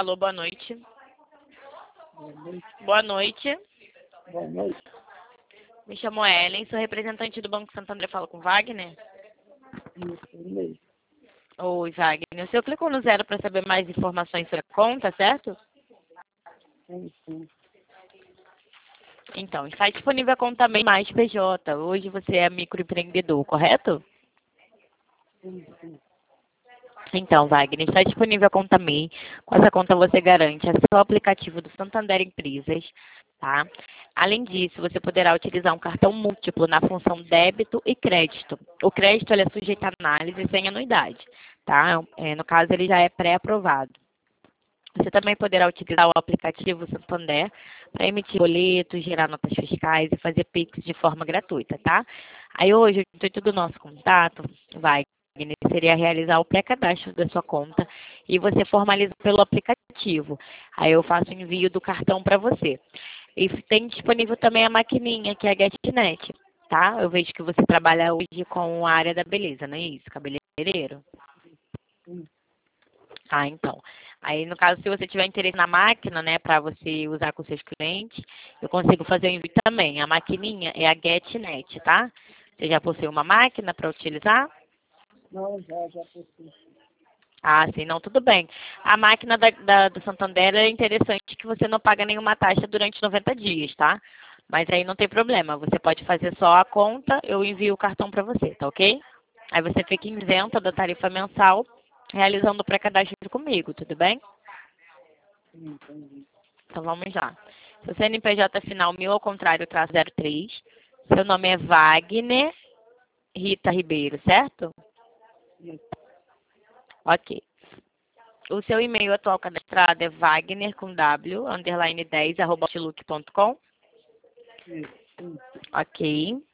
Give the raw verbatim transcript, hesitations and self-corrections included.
Alô, boa noite. Boa noite. Boa noite. Boa noite. Me chamo Ellen, sou representante do Banco Santander. Falo com Wagner? Isso mesmo. Oi, Wagner. O senhor clicou no zero para saber mais informações sobre a conta, certo? Sim, sim. Então, está disponível a conta MEI mais P J. Hoje você é microempreendedor, correto? Sim, sim. Então, Wagner, está disponível a conta MEI. Com essa conta você garante acesso ao aplicativo do Santander Empresas, tá? Além disso, você poderá utilizar um cartão múltiplo na função débito e crédito. O crédito ele é sujeito a análise sem anuidade, tá? É, no caso, ele já é pré-aprovado. Você também poderá utilizar o aplicativo Santander para emitir boletos, gerar notas fiscais e fazer Pix de forma gratuita, tá? Aí hoje, o intuito do nosso contato, vai, seria realizar o pré-cadastro da sua conta e você formaliza pelo aplicativo. Aí eu faço o envio do cartão para você. E tem disponível também a maquininha, que é a GetNet, tá? Eu vejo que você trabalha hoje com a área da beleza, não é isso? Cabeleireiro? Sim. Ah, então. Aí, no caso, se você tiver interesse na máquina, né, para você usar com seus clientes, eu consigo fazer o envio também. A maquininha é a GetNet, tá? Você já possui uma máquina para utilizar? Não, já, já postei. Ah, sim, não, tudo bem. A máquina da, da- do Santander é interessante que você não paga nenhuma taxa durante noventa dias, tá? Mas aí não tem problema, você pode fazer só a conta, eu envio o cartão para você, tá ok? Aí você fica isenta da tarifa mensal, realizando o pré-cadastro comigo, tudo bem? Sim, entendi. Então vamos lá. Seu C N P J final mil ao contrário, traço zero três. Seu nome é Wagner Rita Ribeiro, certo? Isso, Ok. O seu e-mail atual cadastrado é Wagner com W, underline dez, arroba outlook ponto com. isso, sim. Ok.